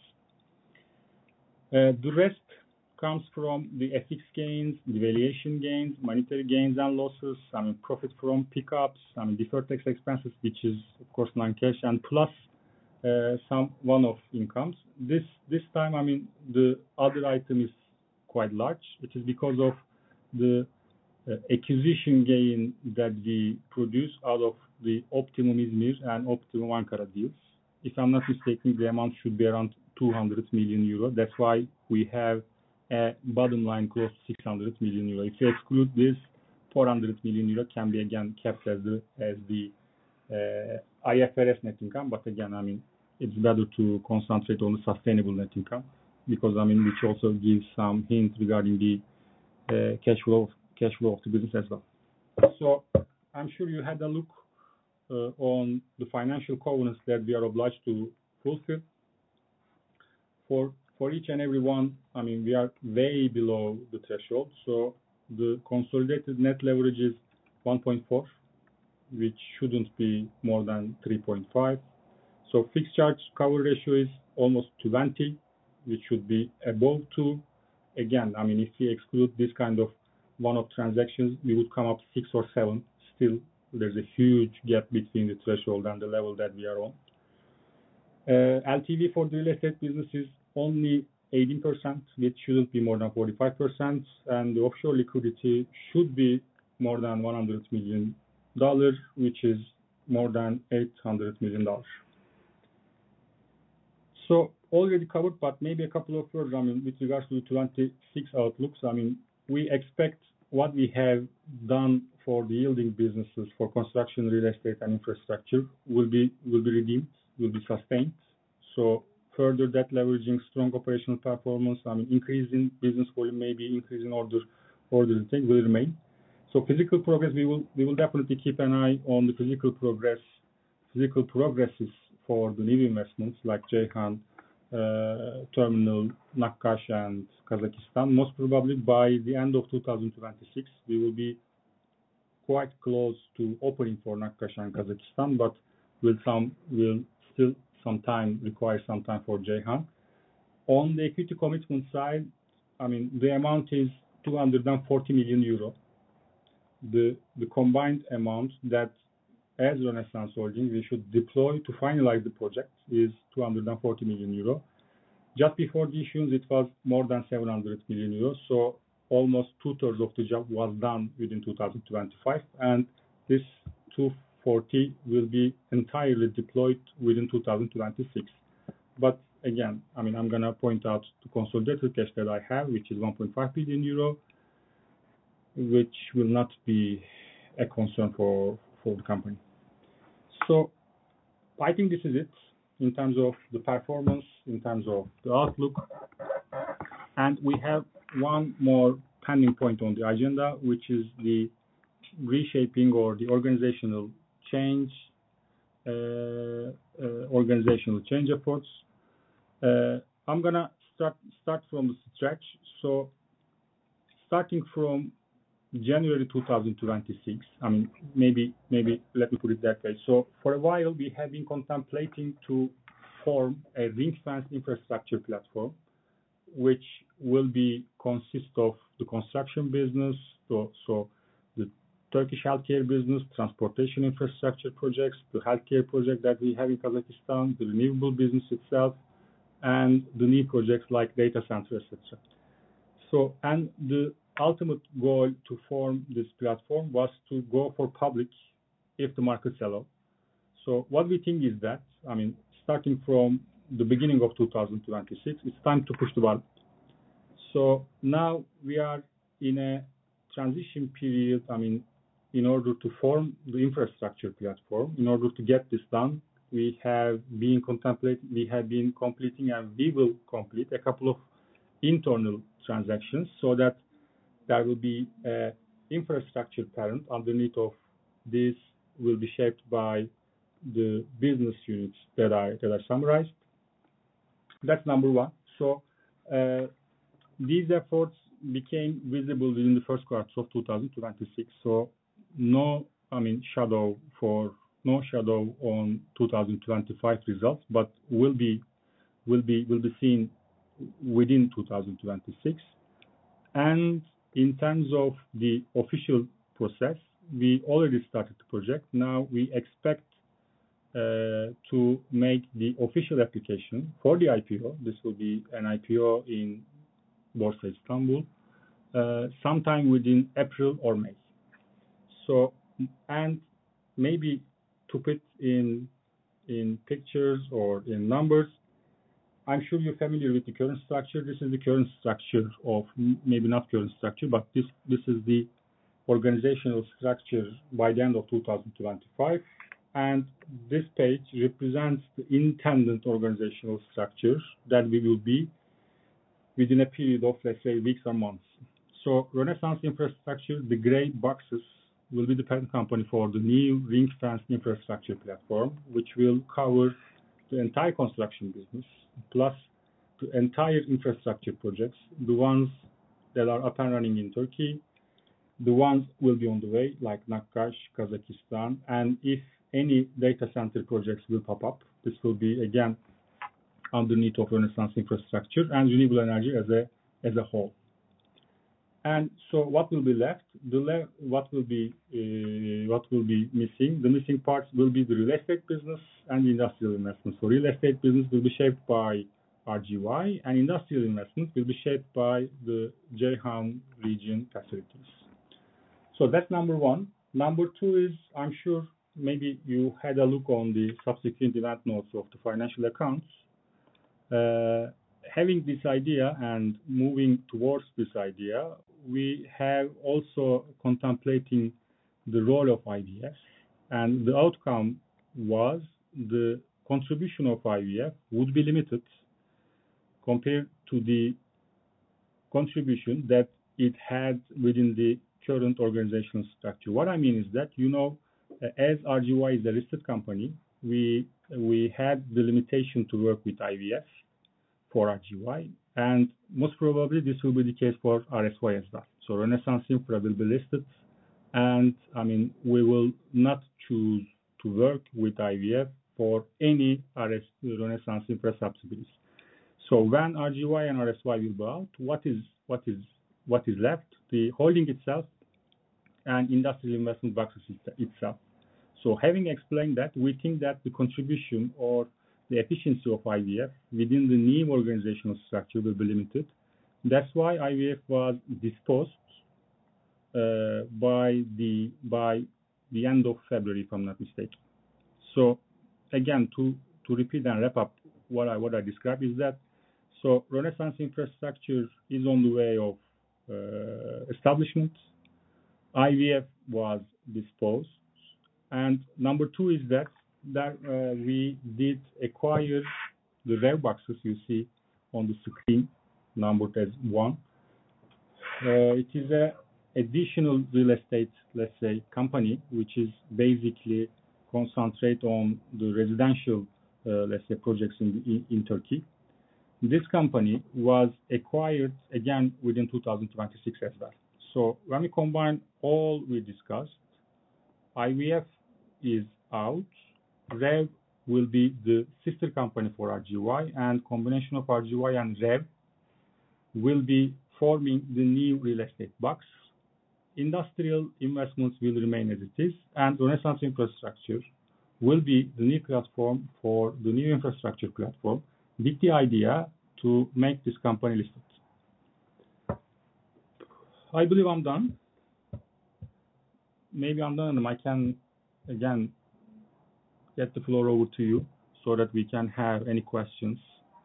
Uh, the rest comes from the F X gains, the valuation gains, monetary gains and losses, I mean, profit from pickups, I mean, deferred tax expenses, which is, of course, non-cash, and plus uh, some one-off incomes. This this time, I mean, the other item is quite large. It is because of the uh, acquisition gain that we produce out of the Optimum Izmir and Optimum Ankara deals. If I'm not mistaken, the amount should be around two hundred million euro. That's why we have a bottom line close to six hundred million euro. If you exclude this, four hundred million euro can be again kept as the as the uh, I F R S net income. But again, I mean, it's better to concentrate on the sustainable net income, because I mean, which also gives some hint regarding the uh, cash flow cash flow of the business as well. So I'm sure you had a look uh, on the financial covenants that we are obliged to fulfill. For For each and every one, I mean, we are way below the threshold. So the consolidated net leverage is one point four, which shouldn't be more than three point five. So fixed charge cover ratio is almost twenty, which should be above two. Again, I mean, if we exclude this kind of one-off transactions, we would come up six or seven. Still, there's a huge gap between the threshold and the level that we are on. Uh, L T V for the real estate business is only eighteen percent, which shouldn't be more than forty-five percent, and the offshore liquidity should be more than one hundred million dollars, which is more than eight hundred million dollars. So already covered, but maybe a couple of words, I mean, with regards to the twenty-six outlooks. I mean, we expect what we have done for the yielding businesses for construction, real estate, and infrastructure will be will be redeemed, will be sustained. So further debt leveraging, strong operational performance, I mean, increasing business volume, maybe increasing order order intake will remain. So physical progress, we will we will definitely keep an eye on the physical progress, physical progresses for the new investments like Ceyhan, uh, Terminal, Nakkash, and Kazakhstan. Most probably by the end of two thousand twenty-six, we will be quite close to opening for Nakkash and Kazakhstan, but will some will still some time require some time for Ceyhan. On the equity commitment side, I mean, the amount is two hundred forty million euro. The the combined amount that as Renaissance Holding we should deploy to finalize the project is two hundred forty million euro. Just before the issuance, it was more than seven hundred million euros. So almost two-thirds of the job was done within two thousand twenty-five, and this two hundred forty will be entirely deployed within two thousand twenty-six. But again, I mean, I'm going to point out the consolidated cash that I have, which is one point five billion euro, which will not be a concern for, for the company. So I think this is it in terms of the performance, in terms of the outlook. And we have one more pending point on the agenda, which is the reshaping or the organizational change, uh, uh, organizational change efforts. Uh, I'm gonna start start from the scratch. So starting from January two thousand twenty-six, I mean, maybe, maybe let me put it that way. So for a while, we have been contemplating to form a ring-fenced infrastructure platform, which will be consist of the construction business, so, so the Turkish healthcare business, transportation infrastructure projects, the healthcare project that we have in Kazakhstan, the renewable business itself, and the new projects like data centers, et cetera. So, and the ultimate goal to form this platform was to go for public if the markets allow. So what we think is that, I mean, starting from the beginning of two thousand twenty-six, it's time to push the button. So now we are in a transition period, I mean, in order to form the infrastructure platform, in order to get this done, we have been contemplating, we have been completing, and we will complete a couple of internal transactions so that there will be an infrastructure parent underneath of this will be shaped by the business units that are that are summarized. That's number one. So uh, these efforts became visible within the first quarter of two thousand twenty-six. So no, I mean, shadow for no shadow on two thousand twenty-five results, but will be will be will be seen within two thousand twenty-six. And in terms of the official process, we already started the project. Now we expect uh, to make the official application for the I P O. This will be an I P O in Borsa Istanbul uh, sometime within April or May. So, and maybe to put in in pictures or in numbers, I'm sure you're familiar with the current structure. This is the current structure of, maybe not current structure, but this this is the organizational structure by the end of two thousand twenty-five. And this page represents the intended organizational structure that we will be within a period of, let's say, weeks or months. So Renaissance Infrastructure, the gray boxes, will be the parent company for the new ring-fenced infrastructure platform, which will cover the entire construction business, plus the entire infrastructure projects, the ones that are up and running in Turkey, the ones will be on the way, like Nakkash, Kazakhstan, and if any data center projects will pop up, this will be, again, underneath of Renaissance Infrastructure and renewable energy as a as a whole. And so, what will be left? The le what will be uh, what will be missing? The missing parts will be the real estate business and industrial investments. So, real estate business will be shaped by R G Y, and industrial investment will be shaped by the Ceyhan region facilities. So that's number one. Number two is, I'm sure maybe you had a look on the subsequent event notes of the financial accounts. Uh, having this idea and moving towards this idea, we have also contemplating the role of I V F, and the outcome was the contribution of I V F would be limited compared to the contribution that it had within the current organizational structure. What I mean is that, you know, as R G Y is a listed company, we we had the limitation to work with I V F for R G Y, and most probably this will be the case for R S Y as well. So Renaissance Infra will be listed, and I mean, we will not choose to work with I V F for any R S, Renaissance Infra subsidiaries. So when R G Y and R S Y will go out, what is what is what is left? The holding itself and industrial investment boxes itself. So having explained that, we think that the contribution or the efficiency of I V F within the new organizational structure will be limited. That's why I V F was disposed uh, by the by the end of February, if I'm not mistaken. So again, to to repeat and wrap up what I what I described is that, so Renaissance Infrastructure is on the way of uh, establishment. I V F was disposed, and number two is that that uh, we did acquire the red boxes you see on the screen, numbered as one. Uh, it is a additional real estate, let's say, company which is basically concentrate on the residential, uh, let's say, projects in, in in Turkey. This company was acquired again within two thousand twenty-six as well. So when we combine all we discussed, I V F is out, Rev will be the sister company for R G Y, and combination of R G Y and Rev will be forming the new real estate box. Industrial investments will remain as it is, and Renaissance Infrastructure will be the new platform for the new infrastructure platform, with the idea to make this company listed. I believe I'm done. Maybe I'm done, and I can again get the floor over to you so that we can have any questions.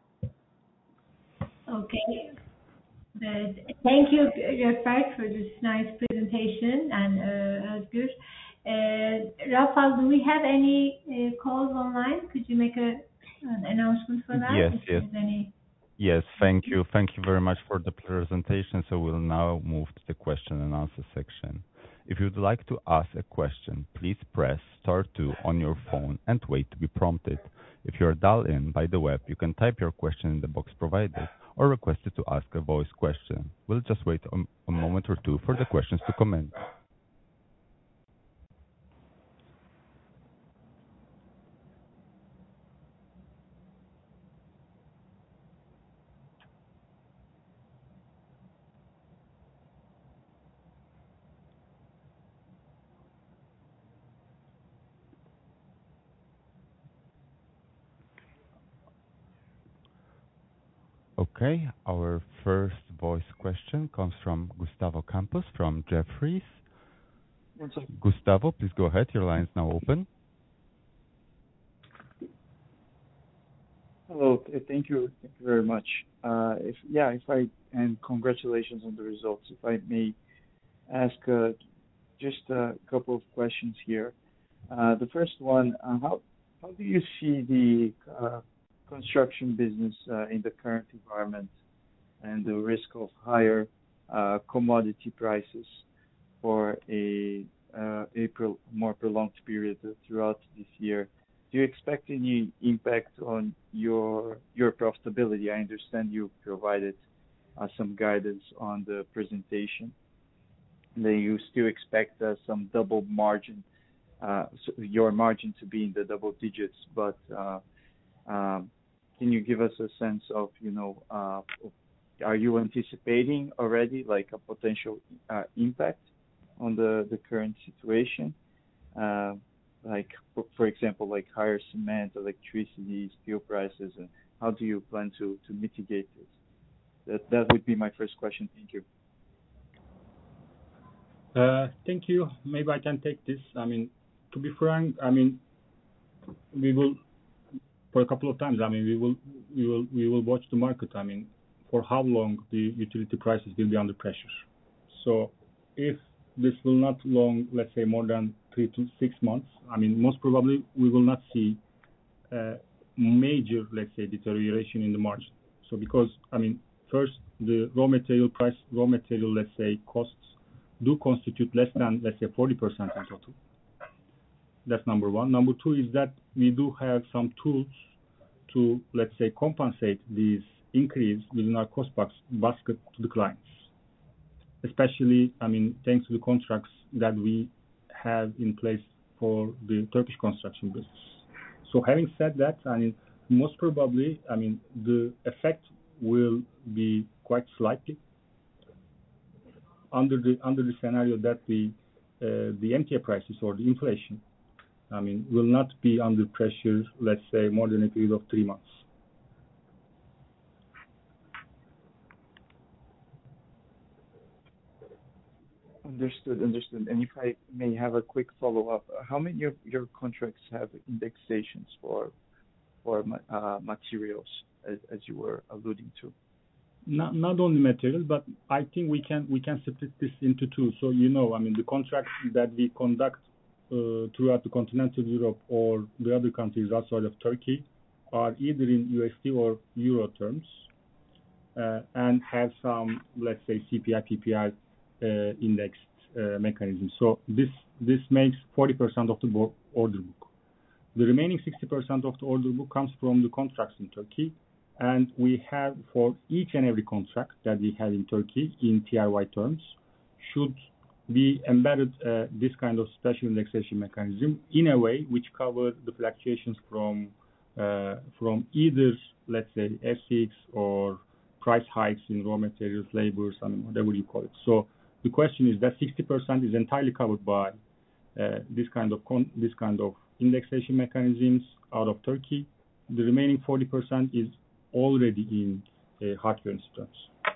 Okay. But thank you, Gökberk, for this nice presentation, and uh, Özgür. Uh, Rafael, do we have any uh, calls online? Could you make a, an announcement for that? Yes, if yes. there's any... Yes, thank you. Thank you very much for the presentation. So we'll now move to the question and answer section. If you'd like to ask a question, please press star two on your phone and wait to be prompted. If you're dialed in by the web, you can type your question in the box provided or request it to ask a voice question. We'll just wait a, a moment or two for the questions to come in. Okay, our first voice question comes from Gustavo Campos from Jefferies. One second. Gustavo, please go ahead. Your line is now open. Hello. Thank you. Thank you very much. Uh, if yeah, if I and congratulations on the results. If I may ask uh, just a couple of questions here. Uh, the first one, uh, how how do you see the uh, construction business uh, in the current environment and the risk of higher uh, commodity prices for a uh, April more prolonged period throughout this year? Do you expect any impact on your your profitability? I understand you provided uh, some guidance on the presentation. That you still expect uh, some double margin, uh, so your margin to be in the double digits, but uh, um, can you give us a sense of, you know, uh, are you anticipating already like a potential uh, impact on the, the current situation? Uh, like, for, for example, like higher cement, electricity, steel prices, and how do you plan to, to mitigate this? That, that would be my first question. Thank you. Uh, thank you. Maybe I can take this. I mean, to be frank, I mean, we will, for a couple of times, I mean, we will, we will, we will watch the market. I mean, for how long the utility prices will be under pressure. So, if this will not long, let's say more than three to six months, I mean, most probably we will not see uh, major, let's say, deterioration in the margin. So, because, I mean, first, the raw material price, raw material, let's say, costs do constitute less than, let's say, forty percent in total. That's number one. Number two is that we do have some tools to, let's say, compensate these increase within our cost box basket to the clients. Especially, I mean, thanks to the contracts that we have in place for the Turkish construction business. So having said that, I mean, most probably, I mean, the effect will be quite slightly under the under the scenario that the uh, the M T A prices or the inflation, I mean, will not be under pressure, let's say, more than a period of three months. Understood, understood. And if I may have a quick follow-up, uh, how many of your contracts have indexations for for uh, materials, as, as you were alluding to? Not not only material, but I think we can we can split this into two. So you know, I mean, the contracts that we conduct uh, throughout the continental Europe or the other countries outside of Turkey are either in U S D or Euro terms, uh, and have some, let's say, C P I, P P I uh, indexed uh, mechanism. So this this makes forty percent of the bo- order book. The remaining sixty percent of the order book comes from the contracts in Turkey. And we have, for each and every contract that we have in Turkey in T R Y terms, should be embedded uh, this kind of special indexation mechanism in a way which cover the fluctuations from uh, from either, let's say, F X or price hikes in raw materials, labors, I mean, whatever you call it. So the question is that sixty percent is entirely covered by uh, this kind of con this kind of indexation mechanisms out of Turkey. The remaining forty percent is already in uh, hard currency terms.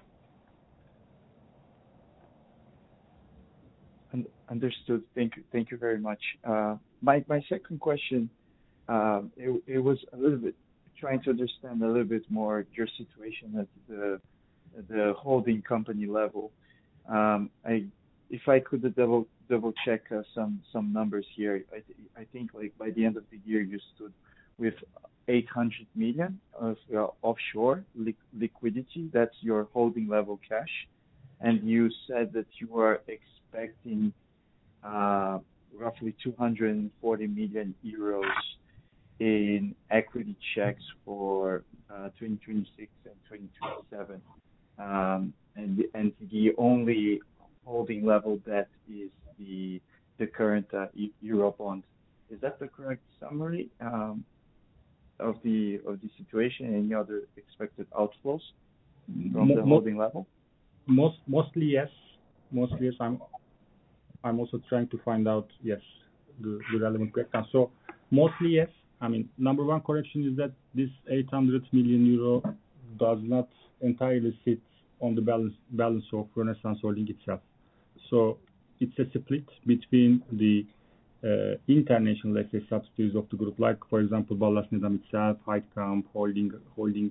Understood. Thank you. Thank you very much. Uh, my my second question, uh, it, it was a little bit trying to understand a little bit more your situation at the the holding company level. Um, I if I could double double check uh, some some numbers here. I th I think like by the end of the year you stood with eight hundred million of uh, offshore li liquidity. That's your holding level cash, and you said that you are expecting uh, roughly two hundred forty million euros in equity checks for uh, twenty twenty-six and twenty twenty-seven, um, and the, and the only holding level that is the the current uh, euro bond. Is that the correct summary um, of the of the situation? Any other expected outflows from the holding level? Most mostly yes, mostly yes. I'm I'm also trying to find out yes the, the relevant breakdown. So mostly yes. I mean, number one correction is that this eight hundred million euro does not entirely sit on the balance balance of Renaissance Holding itself. So it's a split between the uh, international, let's say, subsidiaries of the group, like for example, Ballas Nedam itself, Heidkamp, holding holding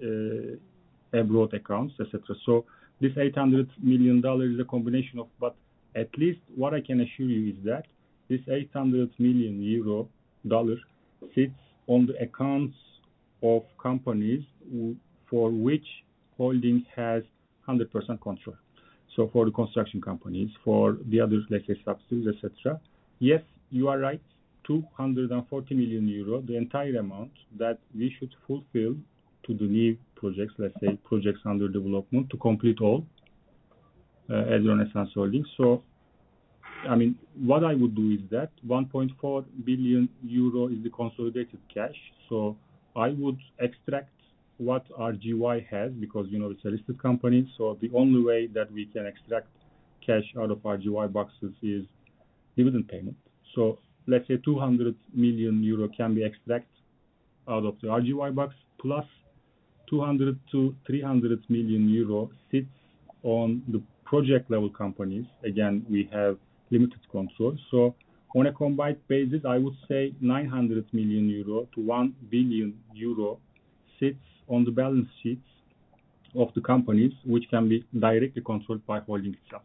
uh, abroad accounts, et cetera. So this eight hundred million dollars is a combination of, but at least what I can assure you is that this eight hundred million euro dollar sits on the accounts of companies for which holding has one hundred percent control. So for the construction companies, for the other, let's say, subsidiaries, et cetera. Yes, you are right, two hundred forty million euro, the entire amount that we should fulfill to the new projects, let's say, projects under development, to complete all uh, as Renaissance Holding. So, I mean, what I would do is that one point four billion euro is the consolidated cash. So I would extract what R G Y has, because, you know, it's a listed company. So the only way that we can extract cash out of R G Y boxes is dividend payment. So let's say two hundred million euro can be extracted out of the R G Y box, plus two hundred to three hundred million euro sits on the project level companies. Again, we have limited control. So on a combined basis, I would say nine hundred million euro to one billion euro sits on the balance sheets of the companies, which can be directly controlled by holding itself.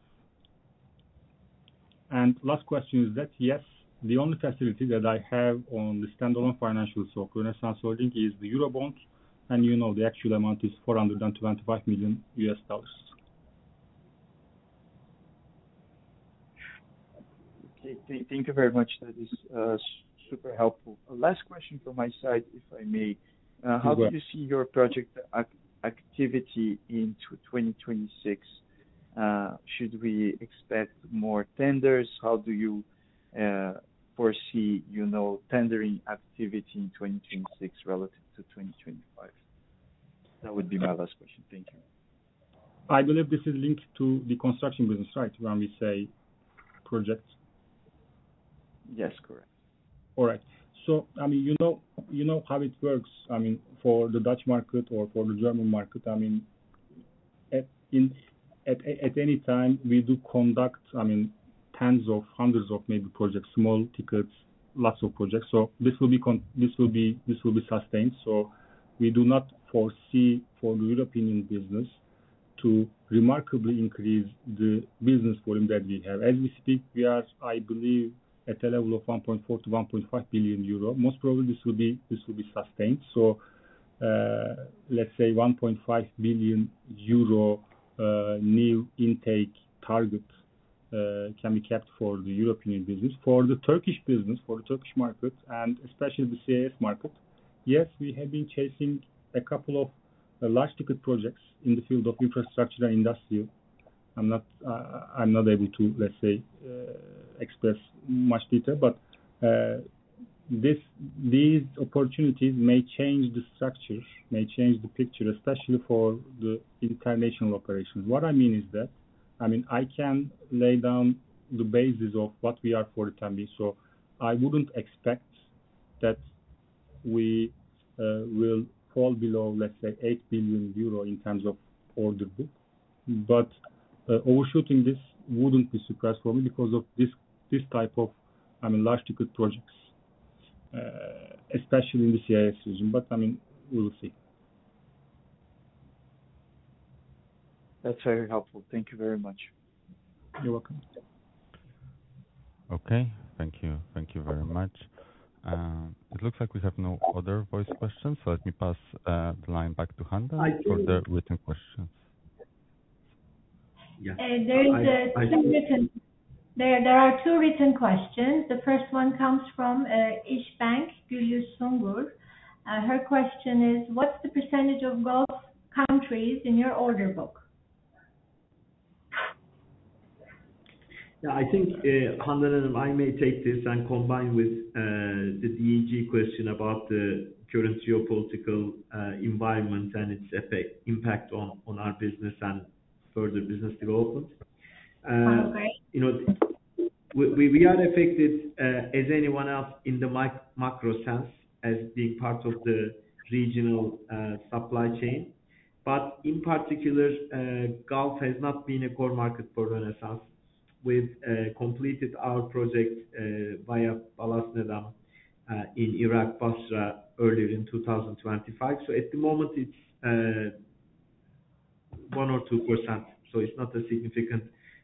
And last question is that, yes, the only facility that I have on the standalone financials of Renaissance Holding is the Eurobond, and you know the actual amount is four hundred twenty-five million U S dollars. Okay, thank you very much. That is uh, super helpful. Uh, last question from my side, if I may. Uh, how do you see your project ac activity into twenty twenty-six? Uh, should we expect more tenders? How do you uh, foresee, you know, tendering activity in twenty twenty-six relative to twenty twenty-five? That would be my last question. Thank you. I believe this is linked to the construction business, right? When we say projects. Yes, correct. All right. So, I mean, you know, you know how it works. I mean, for the Dutch market or for the German market, I mean, at, in, at, at any time we do conduct, I mean, tens of hundreds of maybe projects, small tickets, lots of projects. So this will be con this will be this will be sustained. So we do not foresee for the European business to remarkably increase the business volume that we have. As we speak, we are, I believe, at a level of one point four to one point five billion euro. Most probably this will be this will be sustained. So uh, let's say one point five billion euro uh, new intake target uh, can be kept for the European business. For the Turkish business, for the Turkish market, and especially the C I S market, yes, we have been chasing a couple of uh, large ticket projects in the field of infrastructure and industrial. I'm not uh, I'm not able to, let's say, uh, express much detail, but uh, this these opportunities may change the structure, may change the picture, especially for the international operations. What I mean is that, I mean, I can lay down the basis of what we are for the time being. So I wouldn't expect that we uh, will fall below, let's say, eight billion euro in terms of order book. But uh, overshooting this wouldn't be surprise for me because of this this type of, I mean, large ticket projects, uh, especially in the C I S region. But I mean, we will see. That's very helpful. Thank you very much. You're welcome. Okay, thank you. Thank you very much. Um, It looks like we have no other voice questions, so let me pass uh, the line back to Handan I for think- the written questions. Yeah. Uh, there is I- uh, I two think- written. There, there are two written questions. The first one comes from uh, İşbank Gülüş Sungur. Uh, her question is, what's the percentage of Gulf countries in your order book? Yeah, I think, uh, Handan Hanım, I may take this and combine with uh, the D E G question about the current geopolitical uh, environment and its effect, impact on, on our business and further business development. Uh, Sounds great. You know, we, we we are affected uh, as anyone else in the mic- macro sense as being part of the regional uh, supply chain. But in particular, uh, Gulf has not been a core market for Renaissance. We've uh, completed our project uh, via Balasnedam uh, in Iraq, Basra, earlier in two thousand twenty-five. So at the moment, it's uh, one or two percent. So it's not a significant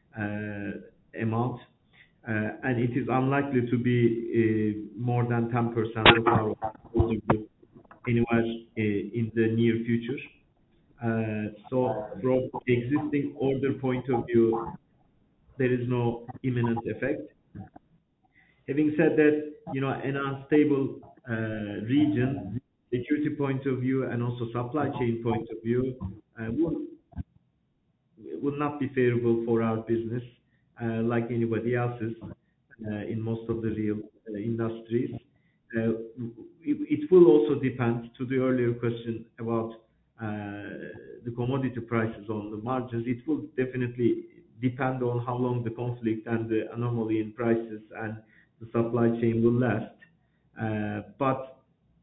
uh, amount. Uh, and it is unlikely to be uh, more than ten percent of our order book anywhere uh, in the near future. Uh, so from existing order point of view, there is no imminent effect. Having said that, you know, an unstable uh, region, security point of view and also supply chain point of view, uh, would would not be favorable for our business, uh, like anybody else's uh, in most of the real uh, industries. Uh, it, it will also depend to the earlier question about uh, the commodity prices on the margins. It will definitely depend on how long the conflict and the anomaly in prices and the supply chain will last. Uh, but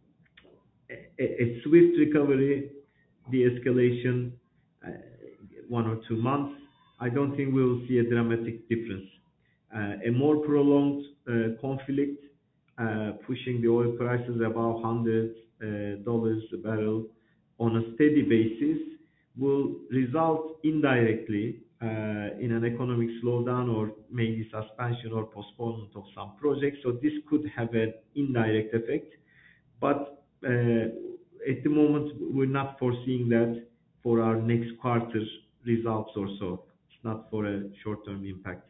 a, a swift recovery, de-escalation, uh, one or two months, I don't think we will see a dramatic difference. Uh, a more prolonged uh, conflict, uh, pushing the oil prices above one hundred dollars a barrel on a steady basis, will result indirectly uh, in an economic slowdown or maybe suspension or postponement of some projects. So this could have an indirect effect. But uh, at the moment, we're not foreseeing that for our next quarter results or so. It's not for a short-term impact.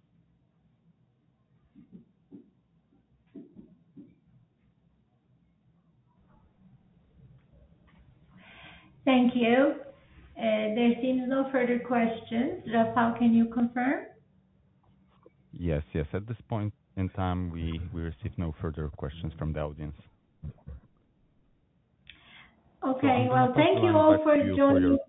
Thank you. Uh, there seems no further questions. Rafael, can you confirm? Yes, yes. At this point in time, we, we receive no further questions from the audience. Okay, So well, thank you all for you joining. For your...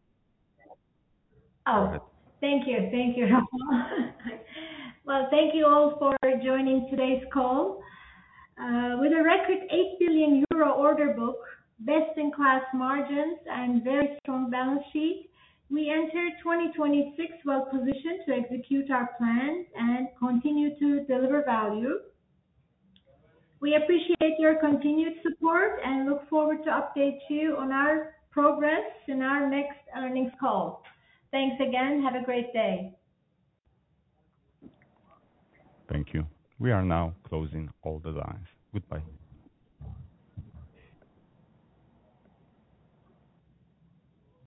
Oh, thank you, thank you, Rafael. Well, thank you all for joining today's call. Uh, with a record eight billion euro order book, best-in-class margins, and very strong balance sheet, we enter twenty twenty-six well positioned to execute our plans and continue to deliver value. We appreciate your continued support and look forward to update you on our progress in our next earnings call. Thanks again. Have a great day. Thank you. We are now closing all the lines. Goodbye.